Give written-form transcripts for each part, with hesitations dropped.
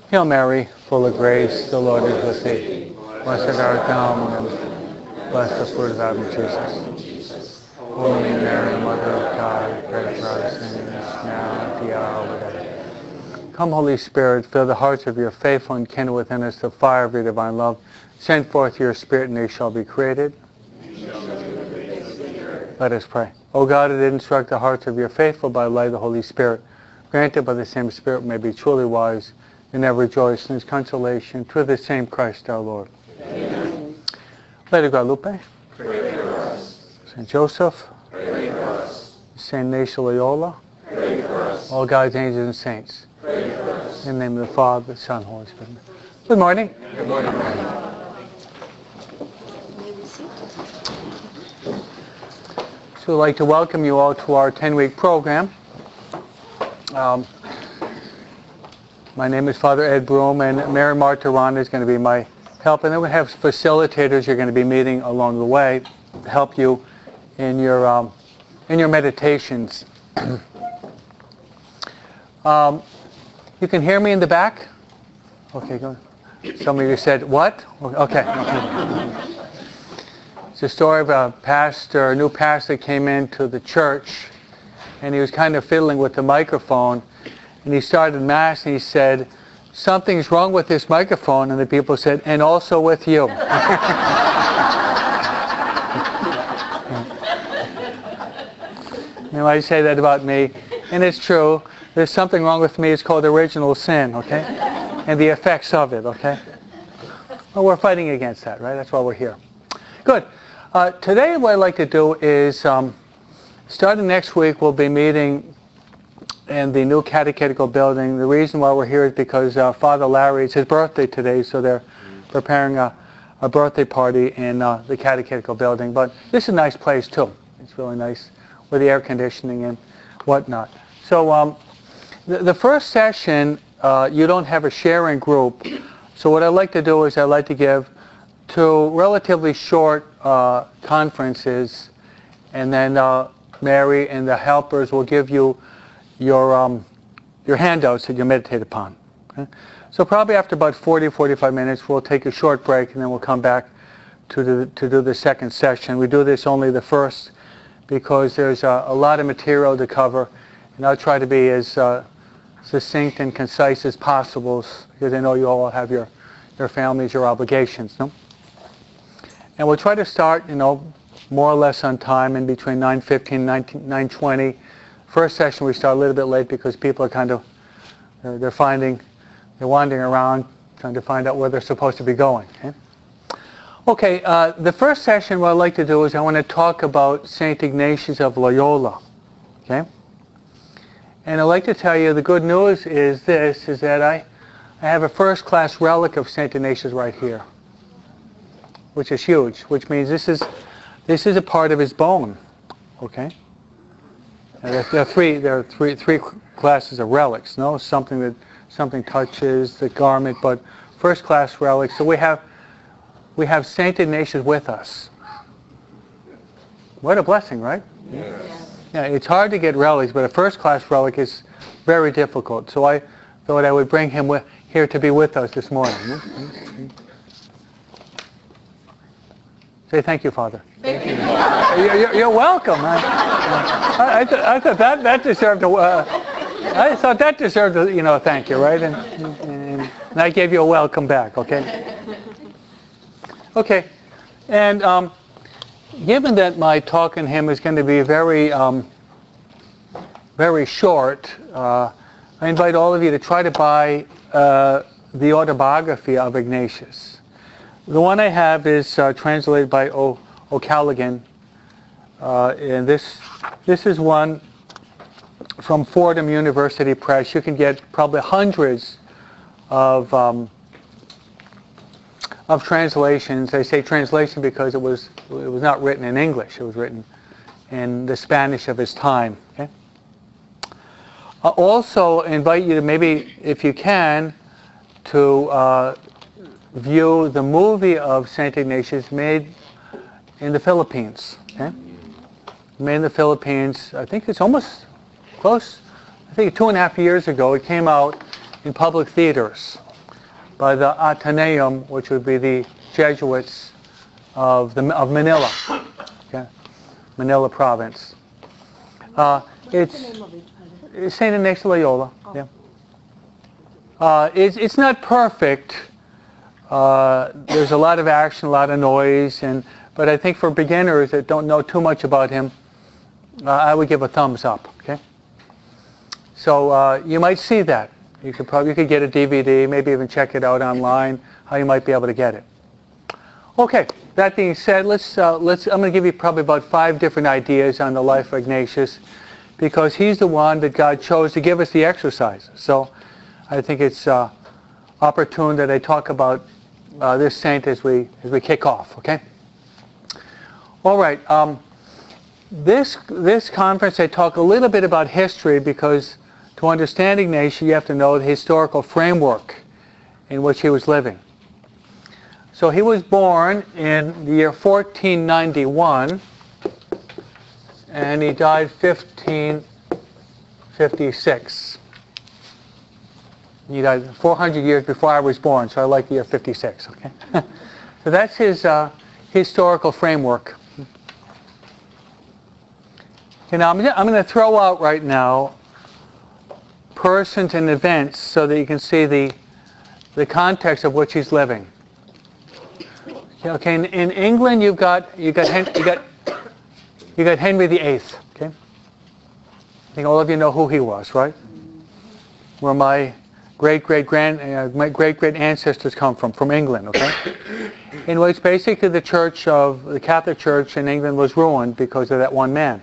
Hail Mary, full of grace, the Lord is with thee. Blessed art thou among women, blessed the fruit of thy womb, Jesus. Holy Mary, Mother of God, pray for us sinners, now and at the hour of our death. Come, Holy Spirit, fill the hearts of your faithful and kindle within us the fire of your divine love. Send forth your Spirit, and they shall be created. Let us pray. O God, who did instruct the hearts of your faithful by the light of the Holy Spirit, granted by the same Spirit may be truly wise and ever rejoice in his consolation through the same Christ our Lord. Amen. Lady Guadalupe, Pray for us. Saint Joseph, Pray for us. Saint Ignatius Loyola, Pray for us. all God's angels and saints. Pray for us. In the name of the Father, the Son, and the Holy Spirit. Good morning. Good morning. So I'd like to welcome you all to our 10-week program. My name is Father Ed Broom, and Mary Marta Ron is going to be my help. And then we have facilitators you're going to be meeting along the way to help you in your meditations. You can hear me in the back? Okay, go. Some of you said, what? Okay. It's a story of a new pastor came into the church, and he was kind of fiddling with the microphone, and he started Mass, and he said, something's wrong with this microphone, and the people said, and also with you. You might say that about me, and it's true. There's something wrong with me. It's called original sin, okay? And the effects of it, okay? Well, we're fighting against that, right? That's why we're here. Good. Today what I'd like to do is, starting next week, we'll be meeting in the new catechetical building. The reason why we're here is because Father Larry, it's his birthday today, so they're preparing a birthday party in the catechetical building. But this is a nice place, too. It's really nice with the air conditioning and whatnot. So the first session, you don't have a sharing group. So what I'd like to do is I'd like to give two relatively short conferences, and then Mary and the helpers will give you your handouts that you meditate upon. Okay? So probably after about 40-45 minutes, we'll take a short break, and then we'll come back to do the second session. We do this only the first because there's a lot of material to cover, and I'll try to be as succinct and concise as possible, because I know you all have your families, your obligations. No? And we'll try to start, more or less on time, in between 9:15 and 9:20. First session we start a little bit late because people are kind of, they're wandering around trying to find out where they're supposed to be going. Okay, the first session what I'd like to do is I want to talk about St. Ignatius of Loyola. Okay? And I'd like to tell you the good news is that I have a first-class relic of St. Ignatius right here, which is huge, which means this is a part of his bone. Okay? And there are three classes of relics. No, something touches the garment, but first-class relics. So we have St. Ignatius with us. What a blessing, right? Yes. Yeah, it's hard to get relics, but a first-class relic is very difficult. So I thought I would bring him here to be with us this morning. Say thank you, Father. Thank you. You're welcome. I thought that deserved I thought that deserved a thank you, right? And I gave you a welcome back. Okay. Okay, and given that my talk on him is going to be very short, I invite all of you to try to buy the autobiography of Ignatius. The one I have is translated by O'Callaghan, and this is one from Fordham University Press. You can get probably hundreds of translations. I say translation because it was not written in English. It was written in the Spanish of his time. Okay? I also invite you to maybe, if you can, to view the movie of St. Ignatius made in the Philippines. Okay? Made in the Philippines, I think it's almost close. I think 2.5 years ago, it came out in public theaters. by the Ateneum, which would be the Jesuits of Manila, okay? Manila province. It's Saint Ignatius of Loyola. Yeah. It's not perfect. There's a lot of action, a lot of noise, but I think for beginners that don't know too much about him, I would give a thumbs up. Okay. So you might see that. You could get a DVD, maybe even check it out online. How you might be able to get it. Okay. That being said, I'm going to give you probably about 5 different ideas on the life of Ignatius, because he's the one that God chose to give us the exercises. So I think it's opportune that I talk about this saint as we kick off. Okay. All right. This conference I talk a little bit about history, because to understand Ignatius you have to know the historical framework in which he was living. So he was born in the year 1491 and he died 1556. He died 400 years before I was born, so I like the year 56. Okay. So that's his historical framework. Okay, now I'm going to throw out right now persons and events so that you can see the context of which he's living. Okay, in England you got Henry VIII. Okay, I think all of you know who he was, right? Where my great ancestors come from England. Okay, in which basically the Catholic Church in England was ruined because of that one man.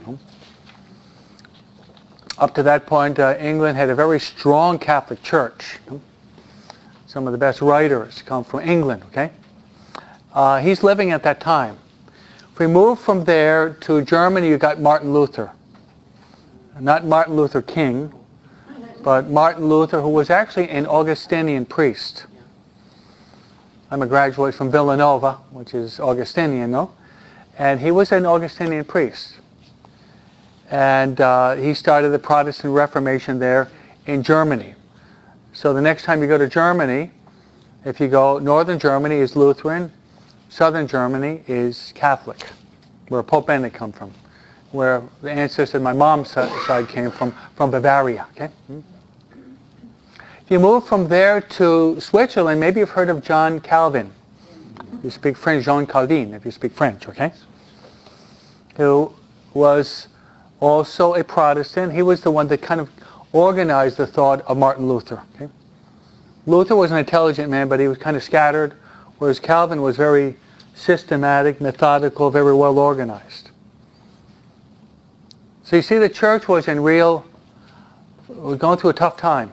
Up to that point, England had a very strong Catholic Church. Some of the best writers come from England. Okay. He's living at that time. If we move from there to Germany, you got Martin Luther. Not Martin Luther King, but Martin Luther, who was actually an Augustinian priest. I'm a graduate from Villanova, which is Augustinian, no? And he was an Augustinian priest. And he started the Protestant Reformation there in Germany. So the next time you go to Germany, if you go, northern Germany is Lutheran, southern Germany is Catholic, where Pope Benedict come from, where the ancestor of my mom's side came from Bavaria. Okay. If you move from there to Switzerland, maybe you've heard of John Calvin. You speak French, Jean Calvin, if you speak French, okay? Who was also a Protestant. He was the one that kind of organized the thought of Martin Luther. Okay? Luther was an intelligent man, but he was kind of scattered, whereas Calvin was very systematic, methodical, very well organized. So you see, the church was going through a tough time.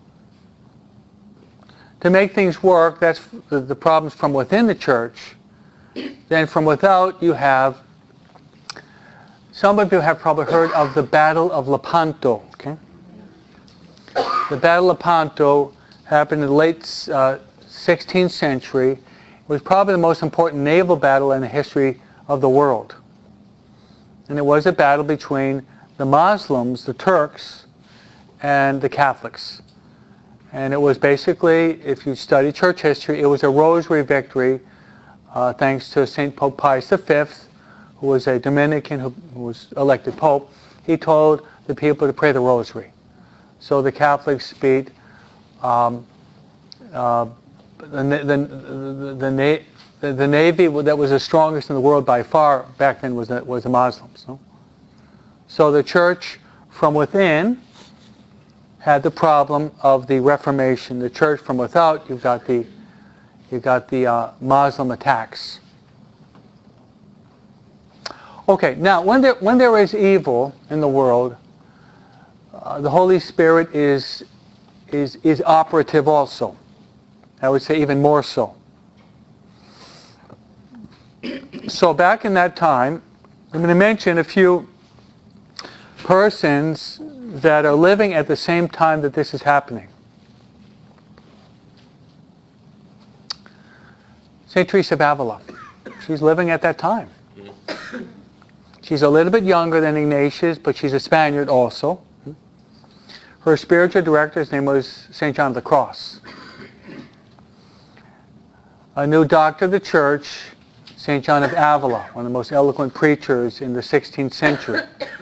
To make things work, that's the problems from within the church. Then from without, you have, some of you have probably heard of the Battle of Lepanto. Okay? The Battle of Lepanto happened in the late 16th century. It was probably the most important naval battle in the history of the world. And it was a battle between the Muslims, the Turks, and the Catholics. And it was basically, if you study church history, it was a rosary victory thanks to St. Pope Pius V, who was a Dominican who was elected Pope. He told the people to pray the rosary. So the Catholics beat the navy that was the strongest in the world by far back then was the Muslims. No? So the church from within had the problem of the Reformation. The church from without, you've got the Muslim attacks. Okay, now when there is evil in the world, the Holy Spirit is operative also. I would say even more so. So back in that time, I'm going to mention a few persons that are living at the same time that this is happening. St. Teresa of Avila. She's living at that time. She's a little bit younger than Ignatius, but she's a Spaniard also. Her spiritual director's name was St. John of the Cross. a new doctor of the church, St. John of Avila, one of the most eloquent preachers in the 16th century.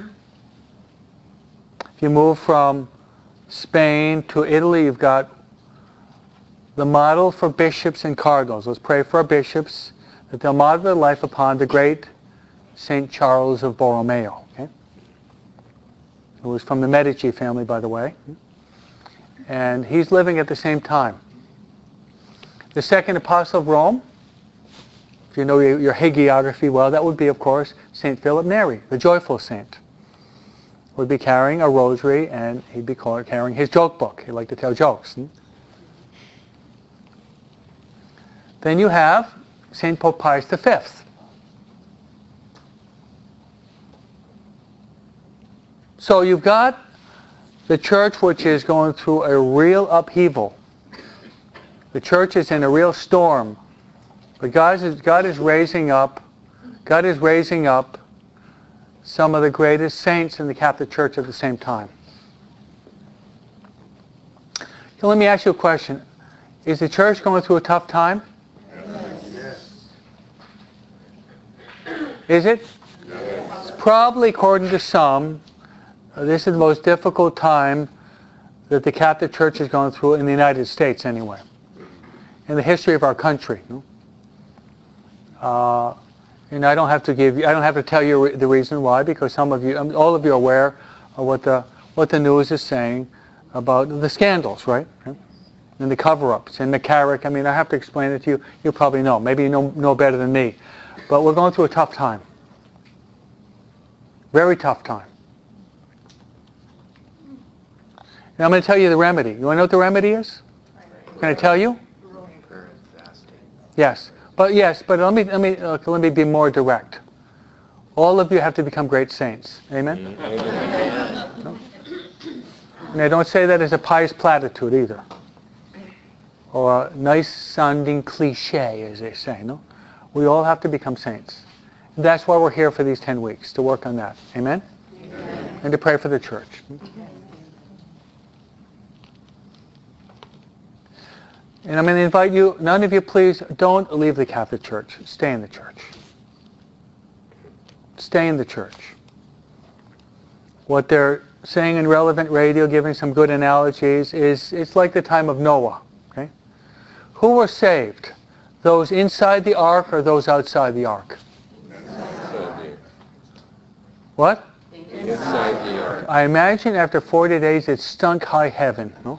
If you move from Spain to Italy, you've got the model for bishops and cardinals. Let's pray for our bishops that they'll model their life upon the great St. Charles of Borromeo, okay? Who was from the Medici family, by the way. And he's living at the same time. The second apostle of Rome, if you know your hagiography well, that would be, of course, St. Philip Neri, the joyful saint. Would be carrying a rosary, and he'd be carrying his joke book. He liked to tell jokes. Then you have St. Pope Pius V. So you've got the church which is going through a real upheaval. The church is in a real storm. But God is raising up some of the greatest saints in the Catholic Church at the same time. So let me ask you a question. Is the church going through a tough time? Yes. Is it? Yes. It's probably, according to some, this is the most difficult time that the Catholic Church is going through in the United States anyway, in the history of our country. And I don't have to tell you the reason why, because all of you are aware of what the news is saying about the scandals, right? And the cover-ups and McCarrick. I mean, I have to explain it to you. You probably know. Maybe you know better than me. But we're going through a tough time. Very tough time. And I'm going to tell you the remedy. You want to know what the remedy is? Can I tell you? Prayer and fasting. Yes. But let me be more direct. All of you have to become great saints. Amen? Amen. No? And I don't say that as a pious platitude either. Or a nice-sounding cliche, as they say. No? We all have to become saints. And that's why we're here for these 10 weeks, to work on that. Amen? Amen. And to pray for the church. And I'm going to invite you, none of you please, don't leave the Catholic Church. Stay in the church. Stay in the church. What they're saying in Relevant Radio, giving some good analogies, is it's like the time of Noah. Okay? Who were saved? Those inside the ark or those outside the ark? What? Inside the ark. I imagine after 40 days it stunk high heaven. No?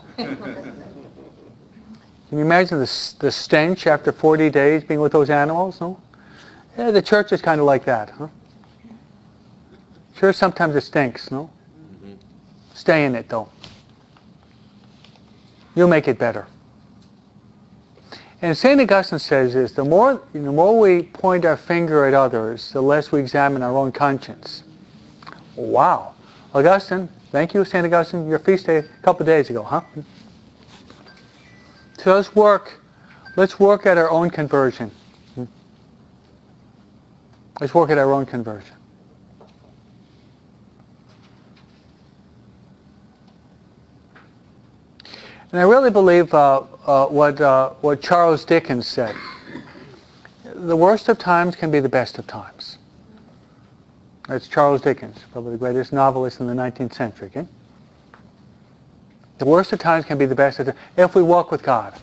Can you imagine the stench after 40 days being with those animals? No? Yeah, the church is kind of like that. Huh? Sure, sometimes it stinks. No? Mm-hmm. Stay in it, though. You'll make it better. And St. Augustine says this, the more we point our finger at others, the less we examine our own conscience. Wow. Augustine, thank you, St. Augustine. Your feast day a couple of days ago, huh? So let's work at our own conversion. Let's work at our own conversion. And I really believe what Charles Dickens said. The worst of times can be the best of times. That's Charles Dickens, probably the greatest novelist in the 19th century. Okay? The worst of times can be the best of times if we walk with God.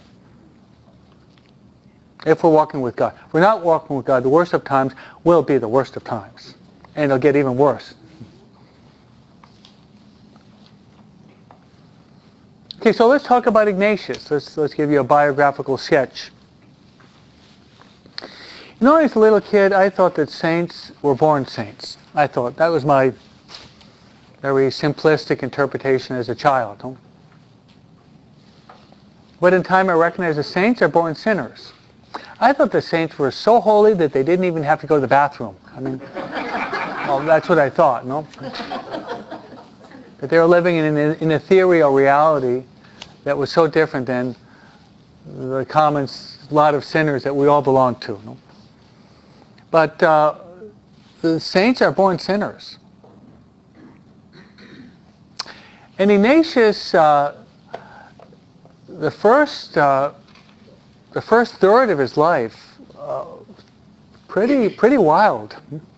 If we're walking with God. If we're not walking with God, the worst of times will be the worst of times. And it'll get even worse. Okay, so let's talk about Ignatius. Let's give you a biographical sketch. You know, as a little kid, I thought that saints were born saints. I thought that was my very simplistic interpretation as a child. Huh? But in time I recognized the saints are born sinners. I thought the saints were so holy that they didn't even have to go to the bathroom. I mean, well, that's what I thought, no? That they were living in an ethereal reality that was so different than the common lot of sinners that we all belong to. No? But the saints are born sinners. And Ignatius, the first the first third of his life, pretty wild.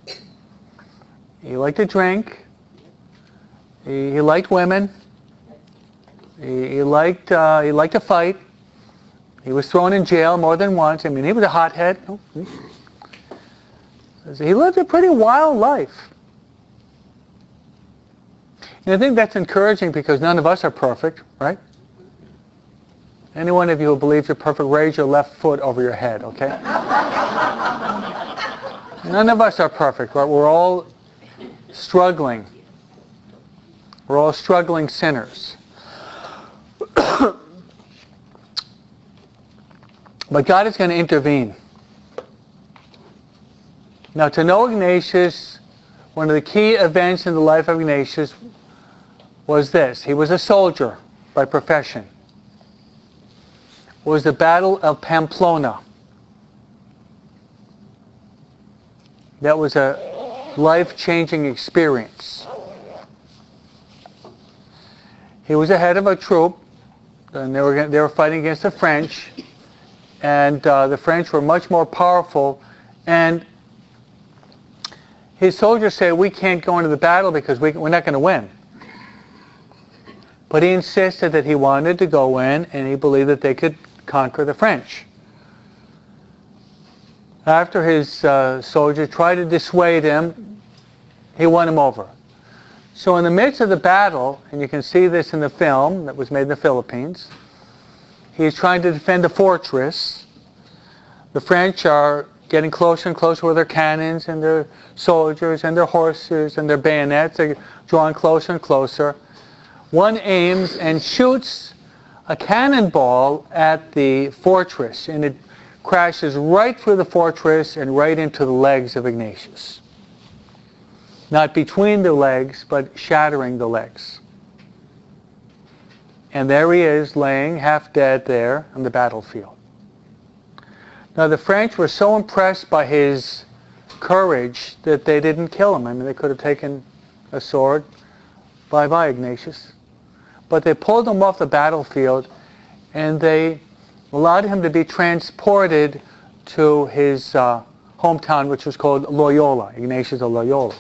He liked to drink. He liked women. He liked to fight. He was thrown in jail more than once. I mean, he was a hothead. He lived a pretty wild life. And I think that's encouraging because none of us are perfect, right? Any one of you who believes you're perfect, raise your left foot over your head, okay? None of us are perfect, right? We're all struggling. We're all struggling sinners. But God is going to intervene. Now, to know Ignatius, one of the key events in the life of Ignatius was this. He was a soldier by profession. It was the Battle of Pamplona. That was a life-changing experience. He was the head of a troop, and they were fighting against the French, and the French were much more powerful, and his soldiers said, we can't go into the battle because we're not going to win. But he insisted that he wanted to go in, and he believed that they could conquer the French. After his soldiers tried to dissuade him, he won him over. So in the midst of the battle, and you can see this in the film that was made in the Philippines, he's trying to defend a fortress. The French are getting closer and closer with their cannons and their soldiers and their horses and their bayonets. They're drawing closer and closer. One aims and shoots a cannonball at the fortress, and it crashes right through the fortress and right into the legs of Ignatius. Not between the legs, but shattering the legs. And there he is, laying half dead there on the battlefield. Now the French were so impressed by his courage that they didn't kill him. I mean, they could have taken a sword. Bye-bye, Ignatius. But they pulled him off the battlefield, and they allowed him to be transported to his hometown, which was called Loyola, Ignatius of Loyola.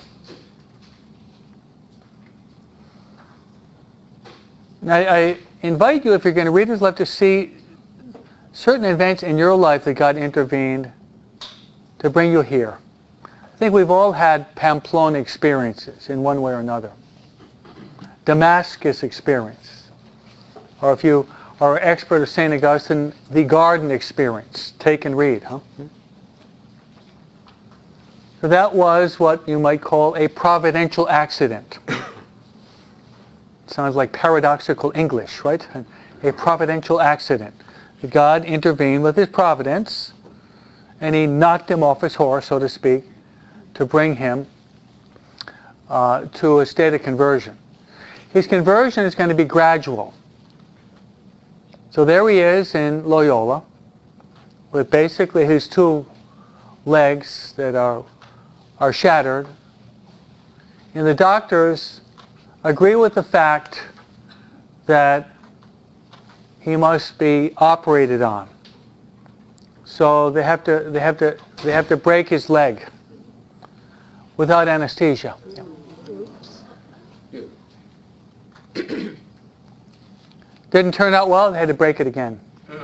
Now, I invite you, if you're going to read his life, to see certain events in your life that God intervened to bring you here. I think we've all had Pamplona experiences in one way or another. Damascus experience. Or if you are an expert of St. Augustine, the garden experience. Take and read, huh? So that was what you might call a providential accident. Sounds like paradoxical English, right? A providential accident. God intervened with his providence, and he knocked him off his horse, so to speak, to bring him to a state of conversion. His conversion is going to be gradual. So there he is in Loyola, with basically his two legs that are shattered. And the doctors agree with the fact that he must be operated on. So they have to break his leg without anesthesia. Didn't turn out well, they had to break it again.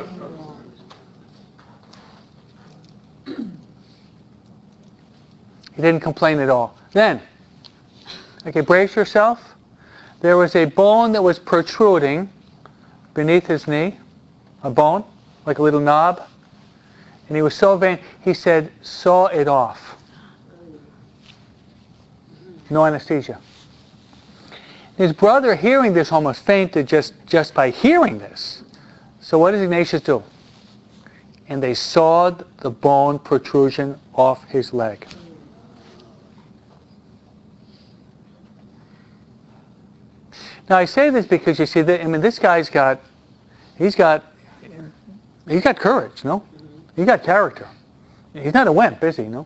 He didn't complain at all. Then, okay, brace yourself. There was a bone that was protruding beneath his knee, a bone, like a little knob. And he was so vain, he said, saw it off. No anesthesia. His brother, hearing this, almost fainted just by hearing this. So what does Ignatius do? And they sawed the bone protrusion off his leg. Now I say this because you see that, I mean, this guy's got courage, no? He's got character. He's not a wimp, is he? No.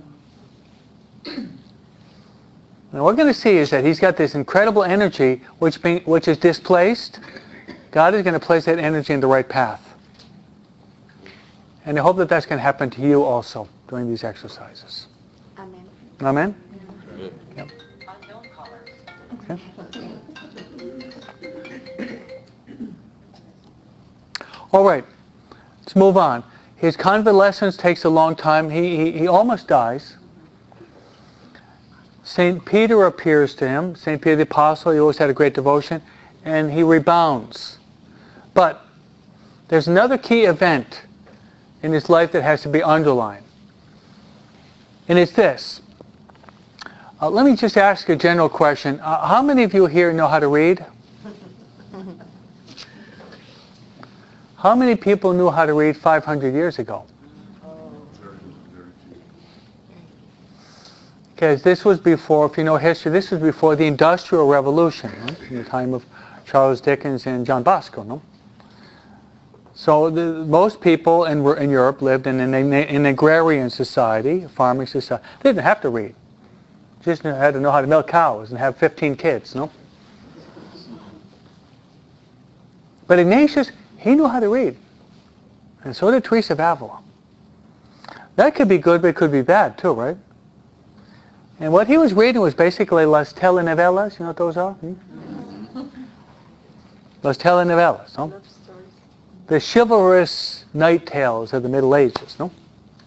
Now what we're going to see is that he's got this incredible energy which is displaced. God is going to place that energy in the right path. And I hope that that's going to happen to you also during these exercises. Amen. Amen? Good. Yep. Unknown caller. Okay. All right. Let's move on. His convalescence takes a long time. He almost dies. St. Peter appears to him. St. Peter the Apostle, he always had a great devotion. And he rebounds. But there's another key event in his life that has to be underlined. And it's this. Let me just ask a general question. How many of you here know how to read? How many people knew how to read 500 years ago? Because this was before, if you know history, this was before the Industrial Revolution, right? In the time of Charles Dickens and John Bosco, no? So most people in Europe lived in an agrarian society, a farming society. They didn't have to read. Just had to know how to milk cows and have 15 kids, no? But Ignatius, he knew how to read. And so did Teresa of Avila. That could be good, but it could be bad too, right? And what he was reading was basically las telenovelas. You know what those are? Las telenovelas, no? The chivalrous knight tales of the Middle Ages, no?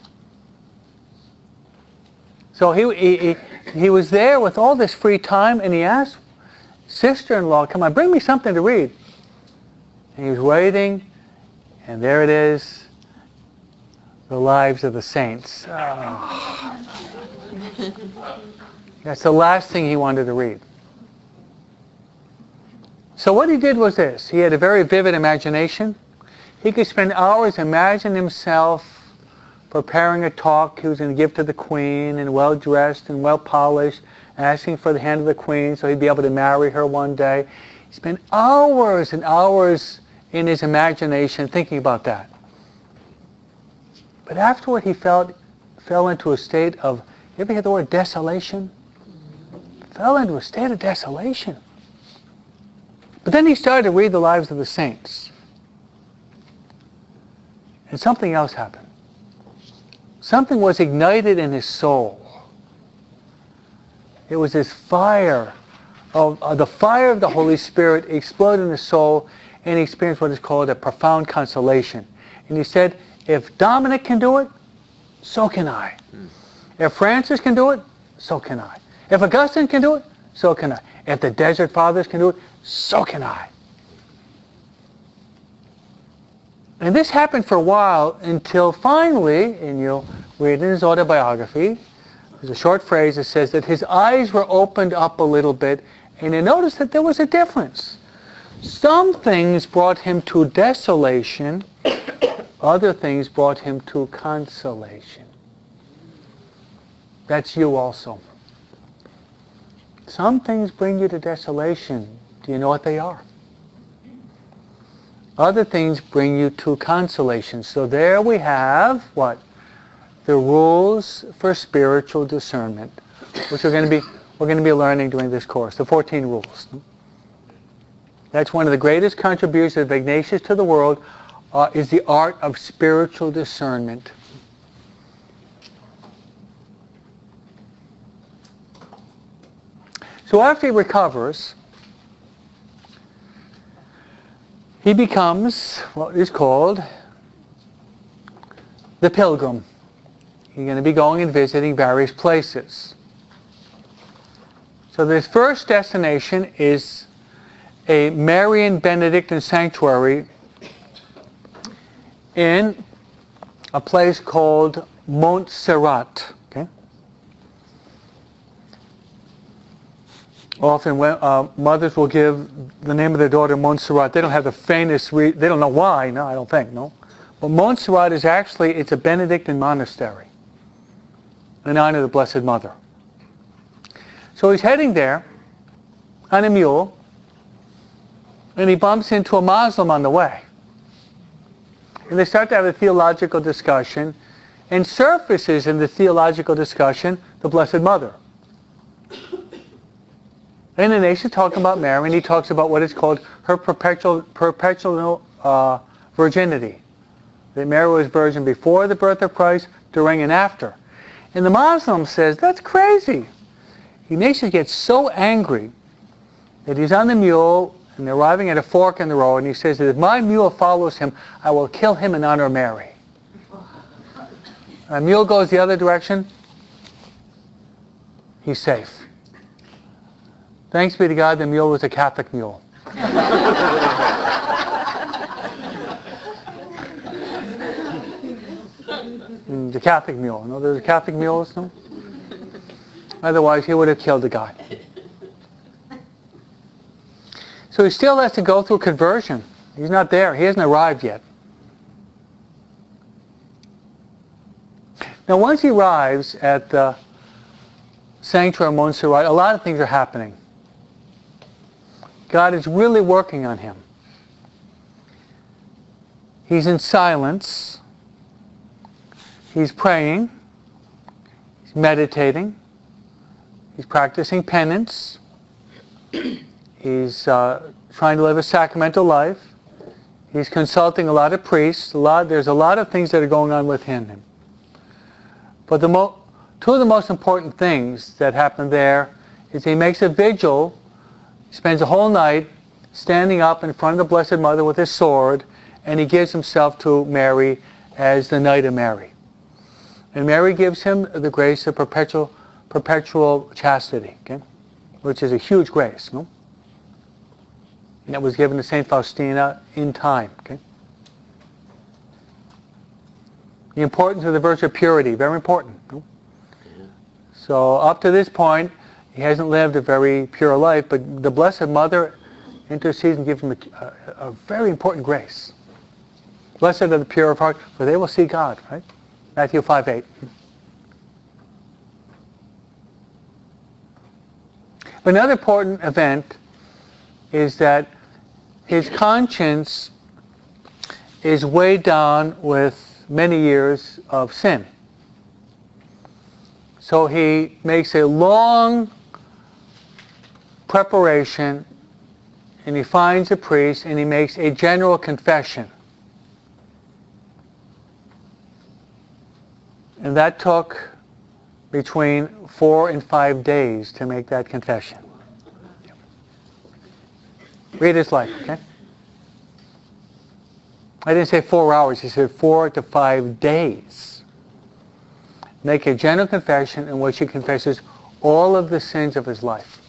So he was there with all this free time, and he asked sister-in-law, come on, bring me something to read. And he was waiting, and there it is, the lives of the saints. Oh. That's the last thing he wanted to read. So what he did was this. He had a very vivid imagination. He could spend hours imagining himself preparing a talk he was going to give to the queen, and well-dressed and well-polished, asking for the hand of the queen so he'd be able to marry her one day. He spent hours and hours in his imagination thinking about that. But afterward he fell into a state of, you ever hear the word desolation? Fell into a state of desolation. But then he started to read the lives of the saints. And something else happened. Something was ignited in his soul. It was this fire, the fire of the Holy Spirit exploded in his soul, and he experienced what is called a profound consolation. And he said, if Dominic can do it, so can I. If Francis can do it, so can I. If Augustine can do it, so can I. If the Desert Fathers can do it, so can I. And this happened for a while until finally, and you'll read in his autobiography, there's a short phrase that says that his eyes were opened up a little bit, and he noticed that there was a difference. Some things brought him to desolation, other things brought him to consolation. That's you also. Some things bring you to desolation. Do you know what they are? Other things bring you to consolation. So there we have what? The rules for spiritual discernment, which we're going to be learning during this course. The 14 rules. That's one of the greatest contributions of Ignatius to the world, is the art of spiritual discernment. So after he recovers, he becomes what is called the pilgrim. He's going to be going and visiting various places. So this first destination is a Marian Benedictine sanctuary in a place called Montserrat. Okay? Often when, mothers will give the name of their daughter Montserrat. They don't have the faintest they don't know why, no, I don't think, no. But Montserrat is actually, it's a Benedictine monastery in honor of the Blessed Mother. So he's heading there on a mule, and he bumps into a Muslim on the way. And they start to have a theological discussion, and surfaces in the theological discussion the Blessed Mother. And Ignatius talking about Mary, and he talks about what is called her perpetual virginity. that Mary was virgin before the birth of Christ, during, and after. And the Muslim says, that's crazy. Ignatius gets so angry that he's on the mule and they're arriving at a fork in the road, and he says that if my mule follows him, I will kill him in honor of Mary. A mule goes the other direction, he's safe. Thanks be to God, the mule was a Catholic mule. The Catholic mule. You know, there's Catholic mules, no? Otherwise, he would have killed the guy. So he still has to go through conversion. He's not there. He hasn't arrived yet. Now, once he arrives at the sanctuary of Montserrat, a lot of things are happening. God is really working on him. He's in silence. He's praying. He's meditating. He's practicing penance. He's trying to live a sacramental life. He's consulting a lot of priests. There's a lot of things that are going on within him. But two of the most important things that happen there is he makes a vigil, spends a whole night standing up in front of the Blessed Mother with his sword, and he gives himself to Mary as the Knight of Mary. And Mary gives him the grace of perpetual chastity, okay? Which is a huge grace, no? And that was given to St. Faustina in time, okay? The importance of the virtue of purity, very important. No? So up to this point, he hasn't lived a very pure life, but the Blessed Mother intercedes and gives him a very important grace. Blessed are the pure of heart, for they will see God, right? Matthew 5:8. Another important event is that his conscience is weighed down with many years of sin. So he makes a long preparation, and he finds a priest, and he makes a general confession. And that took between 4 and 5 days to make that confession. Read his life, okay? I didn't say 4 hours, he said 4 to 5 days. Make a general confession in which he confesses all of the sins of his life.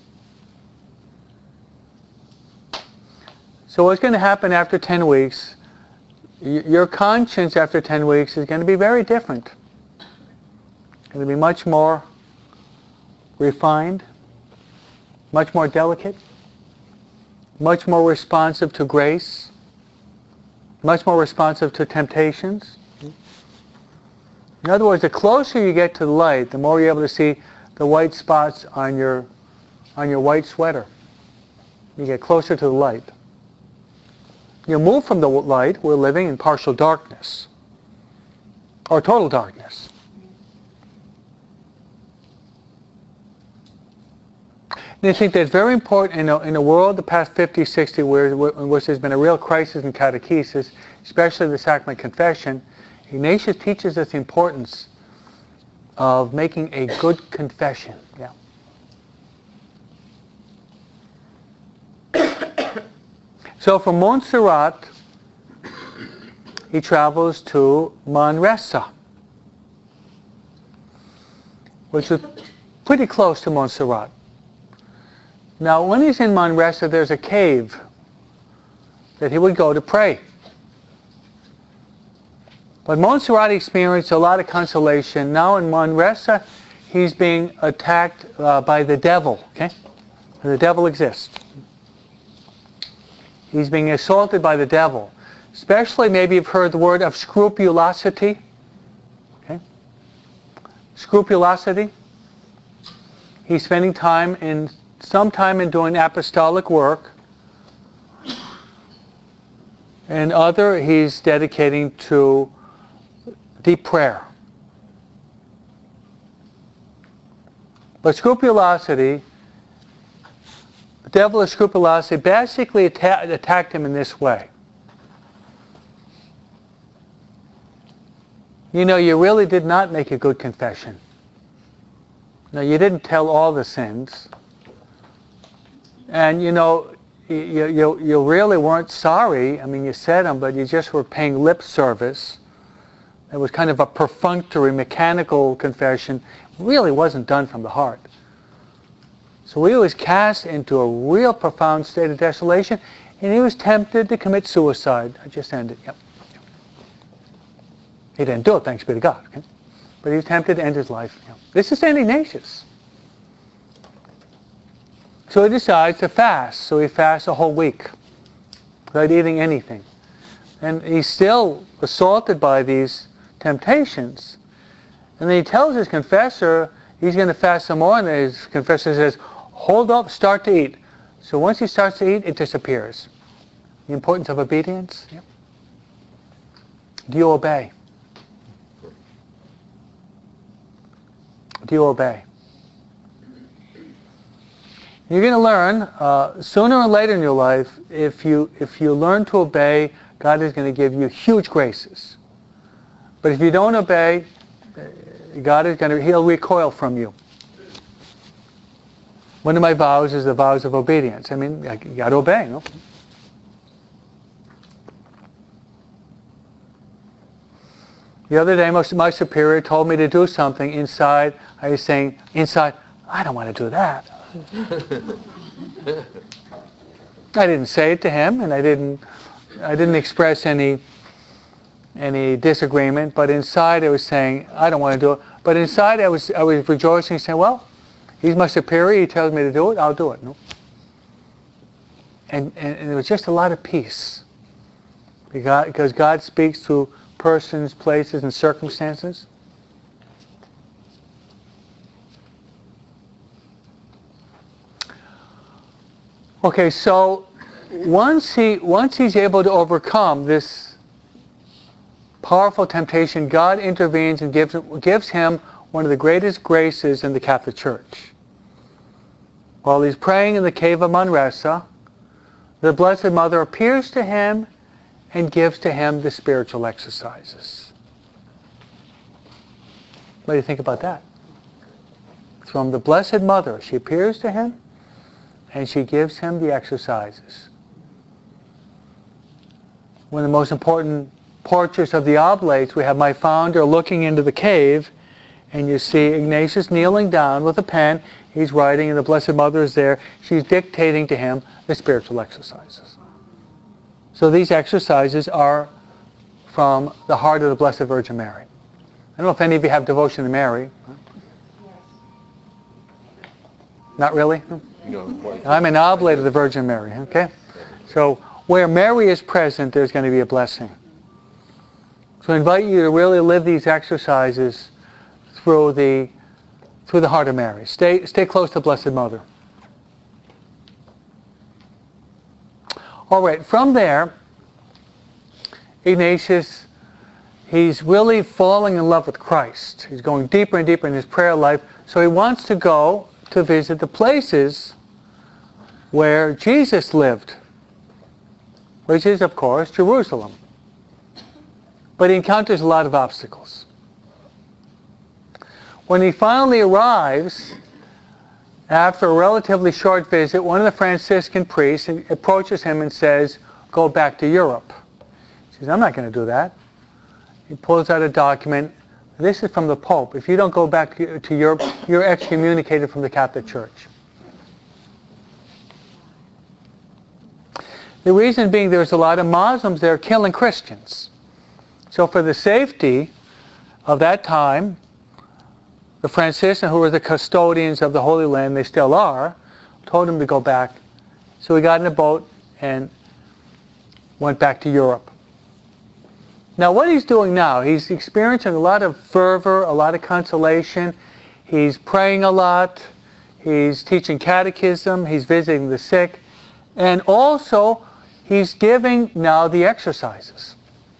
So what's going to happen after 10 weeks, your conscience after 10 weeks is going to be very different. It's going to be much more refined, much more delicate, much more responsive to grace, much more responsive to temptations. In other words, the closer you get to the light, the more you're able to see the white spots on your white sweater. You get closer to the light. You move from the light, we're living in partial darkness, or total darkness. And I think that's very important in a world the past 50, 60 years in which there's been a real crisis in catechesis, especially the sacrament confession. Ignatius teaches us the importance of making a good confession. Yeah. So from Montserrat, he travels to Manresa, which is pretty close to Montserrat. Now, when he's in Manresa, there's a cave that he would go to pray. But Montserrat experienced a lot of consolation. Now in Manresa, he's being attacked by the devil. Okay, the devil exists. He's being assaulted by the devil. Especially, maybe you've heard the word of scrupulosity. Okay, scrupulosity. He's spending some time in doing apostolic work, and other he's dedicating to deep prayer. But scrupulosity, the devil of scrupulosity, basically attacked him in this way. you know, you really did not make a good confession. No, you didn't tell all the sins. And, you know, you really weren't sorry. I mean, you said them, but you just were paying lip service. It was kind of a perfunctory, mechanical confession. It really wasn't done from the heart. So he was cast into a real profound state of desolation, and he was tempted to commit suicide. I just ended. Yep. He didn't do it, thanks be to God. Okay? But he was tempted to end his life. Yep. This is St. Ignatius. So he decides to fast. So he fasts a whole week without eating anything. And he's still assaulted by these temptations. And then he tells his confessor he's going to fast some more, and his confessor says, hold up, start to eat. So once he starts to eat, it disappears. The importance of obedience. Yep. Do you obey? Do you obey? You're going to learn sooner or later in your life, if you learn to obey, God is going to give you huge graces. But if you don't obey, God is he'll recoil from you. One of my vows is the vows of obedience. I mean, you got to obey, no? The other day, my superior told me to do something inside. I was saying, inside, I don't want to do that. I didn't say it to him, and I didn't express any disagreement, but inside I was saying, I don't want to do it. But inside I was rejoicing, saying, well, he's my superior, he tells me to do it, I'll do it. No? And there was just a lot of peace. Because God speaks through persons, places, and circumstances. Okay, so once he's able to overcome this powerful temptation, God intervenes and gives him one of the greatest graces in the Catholic Church. While he's praying in the cave of Manresa, the Blessed Mother appears to him and gives to him the spiritual exercises. What do you think about that? From the Blessed Mother, she appears to him and she gives him the exercises. One of the most important portraits of the Oblates, we have my founder looking into the cave, and you see Ignatius kneeling down with a pen. He's writing, and the Blessed Mother is there. She's dictating to him the spiritual exercises. So these exercises are from the heart of the Blessed Virgin Mary. I don't know if any of you have devotion to Mary. Not really? No, I'm an oblate of the Virgin Mary, okay? So where Mary is present, there's going to be a blessing. So I invite you to really live these exercises through the heart of Mary. Stay close to Blessed Mother. All right, from there, Ignatius, he's really falling in love with Christ. He's going deeper and deeper in his prayer life. So he wants to go to visit the places where Jesus lived, which is, of course, Jerusalem. But he encounters a lot of obstacles. When he finally arrives, after a relatively short visit, one of the Franciscan priests approaches him and says, go back to Europe. He says, I'm not going to do that. He pulls out a document. This is from the Pope. If you don't go back to Europe, you're excommunicated from the Catholic Church. The reason being there's a lot of Muslims there killing Christians. So for the safety of that time, the Franciscans, who were the custodians of the Holy Land, they still are, told him to go back. So he got in a boat and went back to Europe. Now what he's doing now, he's experiencing a lot of fervor, a lot of consolation. He's praying a lot. He's teaching catechism. He's visiting the sick. And also, he's giving now the exercises.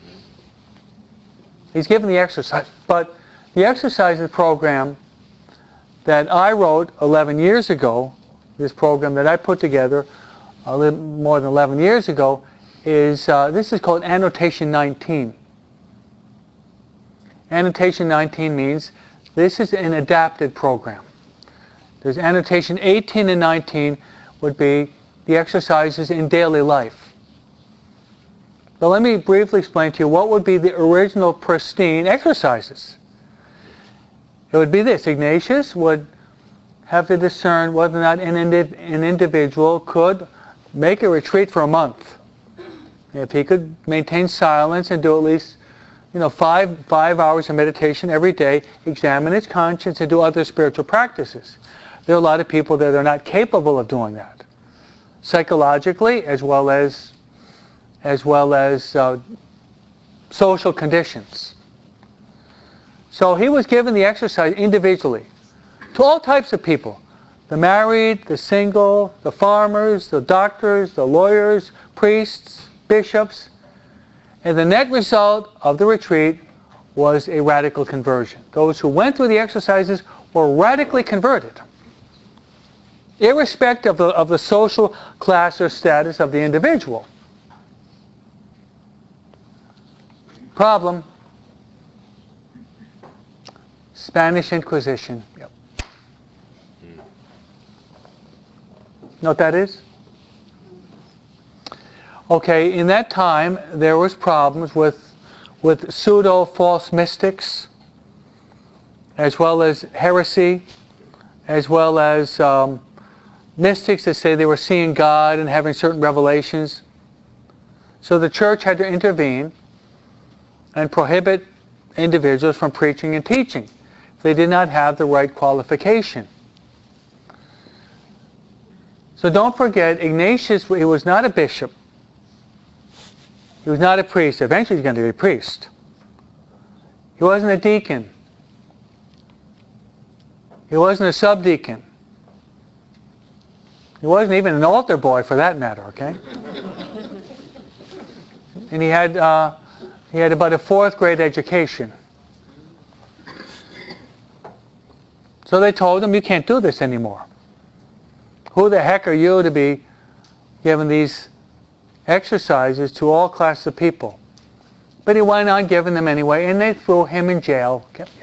He's giving the exercise. But the exercises program that I wrote 11 years ago, this program that I put together a little more than 11 years ago, is this is called Annotation 19. Annotation 19 means this is an adapted program. There's annotation 18 and 19 would be the exercises in daily life. But let me briefly explain to you what would be the original pristine exercises. It would be this. Ignatius would have to discern whether or not an individual could make a retreat for a month. If he could maintain silence and do at least 5 hours of meditation every day, examine his conscience and do other spiritual practices. There are a lot of people that are not capable of doing that, psychologically as well as social conditions. So he was given the exercise individually to all types of people: the married, the single, the farmers, the doctors, the lawyers, priests, bishops. And the net result of the retreat was a radical conversion. Those who went through the exercises were radically converted, irrespective of the social class or status of the individual. Problem: Spanish Inquisition. Yep. Know what that is? Okay, in that time there was problems with pseudo-false mystics, as well as heresy, as well as mystics that say they were seeing God and having certain revelations. So the church had to intervene and prohibit individuals from preaching and teaching if they did not have the right qualification. So don't forget, Ignatius, he was not a bishop. He was not a priest. Eventually he's going to be a priest. He wasn't a deacon. He wasn't a subdeacon. He wasn't even an altar boy, for that matter, okay? And he had about a 4th grade education. So they told him, you can't do this anymore. Who the heck are you to be giving these exercises to all classes of people? But he went on giving them anyway, and they threw him in jail.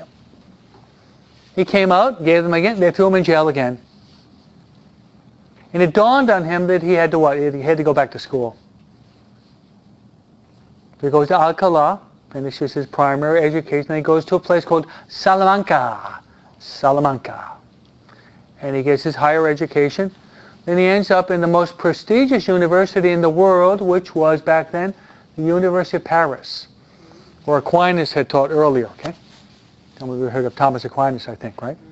He came out, gave them again, they threw him in jail again. And it dawned on him that he had to what? He had to go back to school. So he goes to Alcalá, finishes his primary education, and he goes to a place called Salamanca. And he gets his higher education. Then he ends up in the most prestigious university in the world, which was back then the University of Paris, where Aquinas had taught earlier. Okay, some of you heard of Thomas Aquinas, I think, right?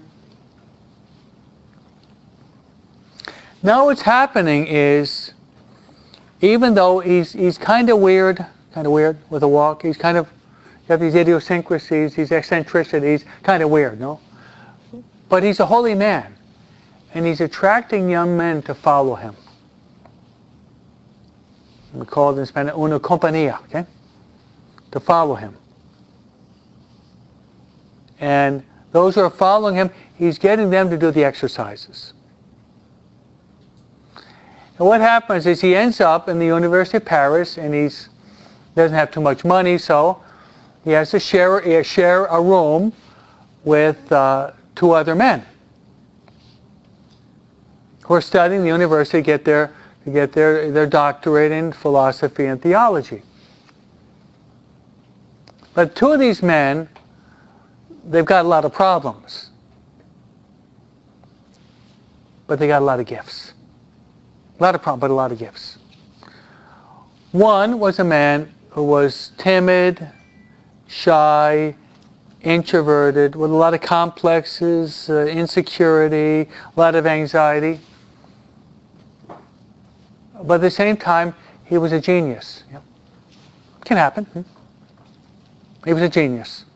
Now what's happening is, even though he's kind of weird with a walk, he's kind of, you have these idiosyncrasies, these eccentricities, kind of weird, no? But he's a holy man, and he's attracting young men to follow him. We call it in Spanish una compañía, okay? To follow him. And those who are following him, he's getting them to do the exercises. And what happens is he ends up in the University of Paris, and he doesn't have too much money, so he has to share a room with 2 other men who are studying the university to get their doctorate in philosophy and theology. But 2 of these men, they've got a lot of problems, but they got a lot of gifts. A lot of problems, but a lot of gifts. One was a man who was timid, shy, introverted, with a lot of complexes, insecurity, a lot of anxiety. But at the same time, he was a genius. Yeah. Can happen. He was a genius.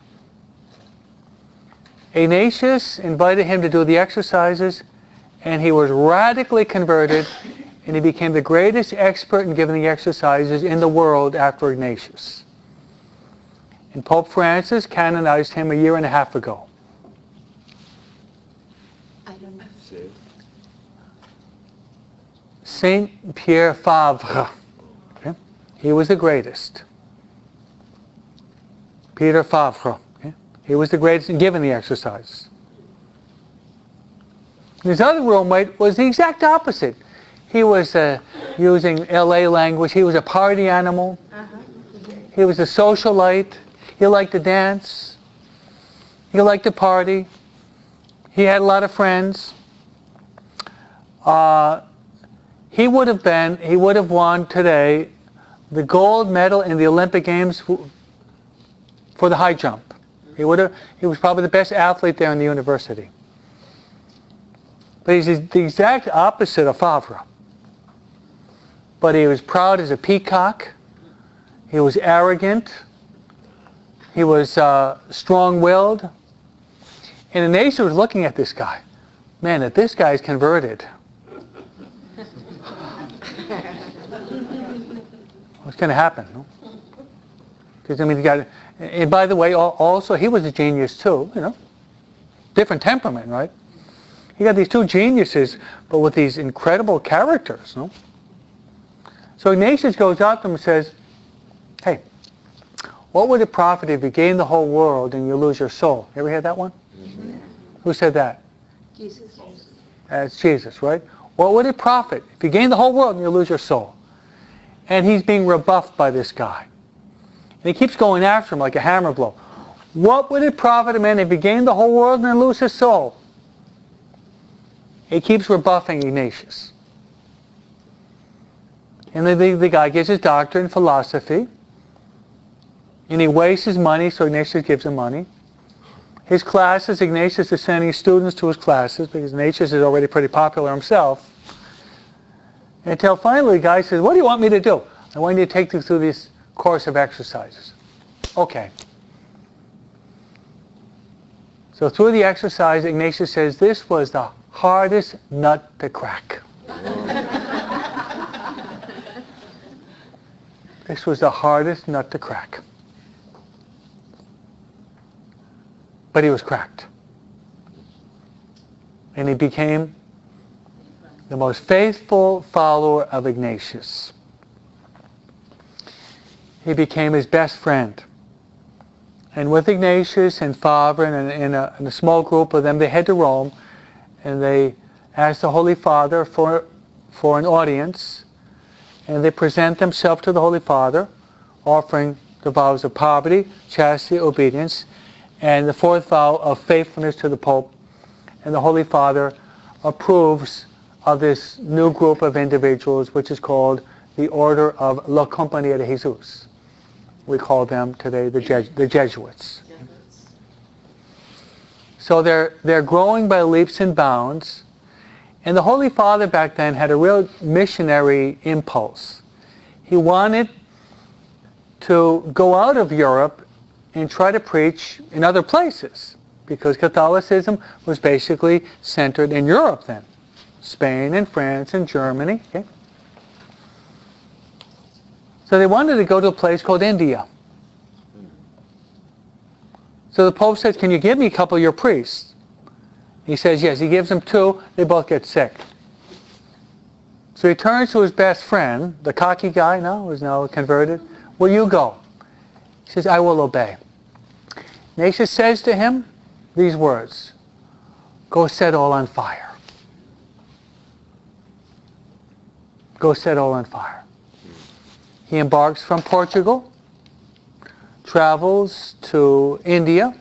Ignatius invited him to do the exercises, and he was radically converted, and he became the greatest expert in giving the exercises in the world after Ignatius. And Pope Francis canonized him a year and a half ago. I don't know. Saint Pierre Favre. Okay? He was the greatest. Peter Favre. He was the greatest in giving the exercises. His other roommate was the exact opposite. He was using LA language. He was a party animal. He was a socialite. He liked to dance. He liked to party. He had a lot of friends. He would have won today the gold medal in the Olympic Games for the high jump. He was probably the best athlete there in the university. But he's the exact opposite of Favre. But he was proud as a peacock. He was arrogant. He was strong-willed. And Ignatius was looking at this guy. Man, if this guy's converted, what's going to happen? No? Because he got. And by the way, also he was a genius too. Different temperament, right? He got these two geniuses, but with these incredible characters. No? So Ignatius goes up to him and says, "Hey, what would it profit if you gain the whole world and you lose your soul?" You ever heard that one? Mm-hmm. Who said that? Jesus. That's Jesus, right? What would it profit if you gain the whole world and you lose your soul? And he's being rebuffed by this guy. And he keeps going after him like a hammer blow. What would it profit a man if he gained the whole world and then lose his soul? He keeps rebuffing Ignatius. And the guy gets his doctorate in philosophy. And he wastes his money, so Ignatius gives him money. His classes, Ignatius is sending students to his classes because Ignatius is already pretty popular himself. Until finally the guy says, "What do you want me to do? I want you to take you through this course of exercises." Okay. So through the exercise, Ignatius says, this was the hardest nut to crack. This was the hardest nut to crack. But he was cracked. And he became the most faithful follower of Ignatius. He became his best friend. And with Ignatius and Favre and in a small group of them, they head to Rome and they ask the Holy Father for an audience. And they present themselves to the Holy Father, offering the vows of poverty, chastity, obedience, and the fourth vow of faithfulness to the Pope. And the Holy Father approves of this new group of individuals, which is called the Order of La Compañía de Jesús. We call them today the Jesuits. So they're growing by leaps and bounds. And the Holy Father back then had a real missionary impulse. He wanted to go out of Europe and try to preach in other places, because Catholicism was basically centered in Europe then. Spain and France and Germany. Okay? So they wanted to go to a place called India. So the Pope says, "Can you give me a couple of your priests?" He says yes. He gives them two. They both get sick. So he turns to his best friend, the cocky guy now, who's now converted. "Will you go?" He says, "I will obey." Ignatius says to him these words, "Go set all on fire." Go set all on fire. He embarks from Portugal, travels to India.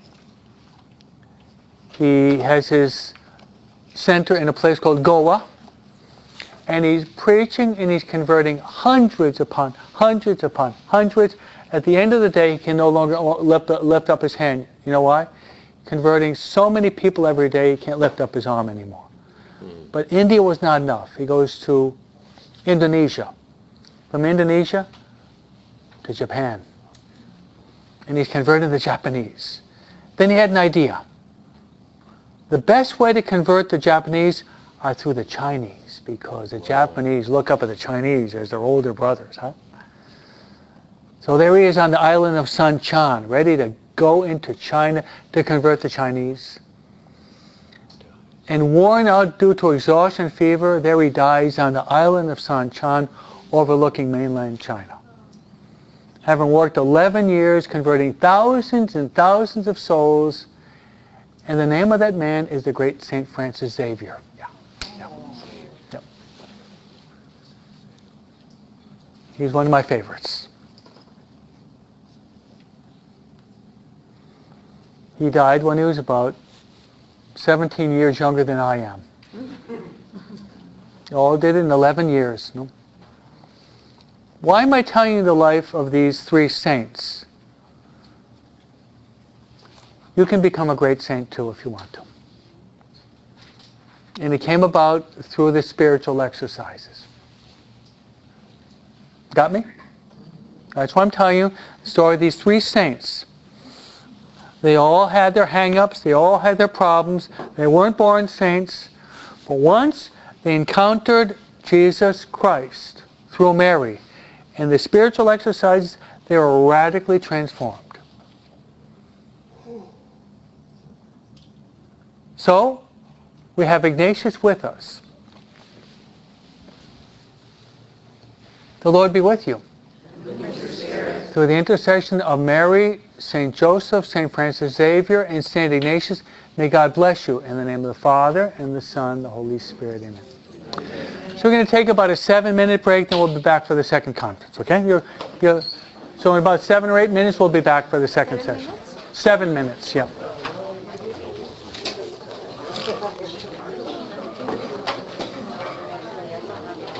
He has his center in a place called Goa, and he's preaching and he's converting hundreds upon hundreds upon hundreds. At the end of the day, he can no longer lift up his hand. You know why? Converting so many people every day, he can't lift up his arm anymore. But India was not enough. He goes to Indonesia. From Indonesia to Japan. And he's converting the Japanese. Then he had an idea. The best way to convert the Japanese are through the Chinese, because the Japanese look up at the Chinese as their older brothers, huh? So there he is on the island of Sanchan, ready to go into China to convert the Chinese. And worn out due to exhaustion fever, there he dies on the island of Sanchan overlooking mainland China. having worked 11 years converting thousands and thousands of souls. And the name of that man is the great St. Francis Xavier. Yeah. He's one of my favorites. He died when he was about 17 years younger than I am. All did it in 11 years. No? Why am I telling you the life of these three saints? You can become a great saint too if you want to. And it came about through the spiritual exercises. Got me? That's why I'm telling you the story of these three saints. They all had their hang-ups. They all had their problems. They weren't born saints. But once they encountered Jesus Christ through Mary and the spiritual exercises, they were radically transformed. So, we have Ignatius with us. The Lord be with you. Through the intercession of Mary, St. Joseph, St. Francis Xavier, and St. Ignatius, may God bless you in the name of the Father, and the Son, and the Holy Spirit. Amen. So we're going to take about a 7-minute break, then we'll be back for the second conference, okay? So in about 7 or 8 minutes, we'll be back for the second session. 7 minutes, yeah.